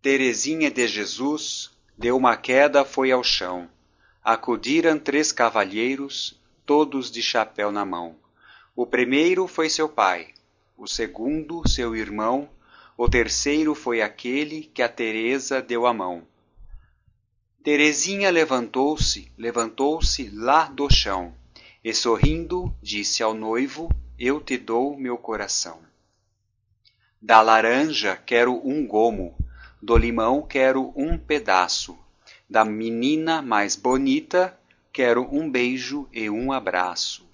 Teresinha de Jesus deu uma queda, foi ao chão. Acudiram 3 cavalheiros, todos de chapéu na mão. O primeiro foi seu pai, o segundo seu irmão, o terceiro foi aquele que a Teresa deu a mão. Teresinha levantou-se lá do chão, e sorrindo disse ao noivo, eu te dou meu coração. Da laranja quero um gomo, do limão quero um pedaço, da menina mais bonita quero um beijo e um abraço.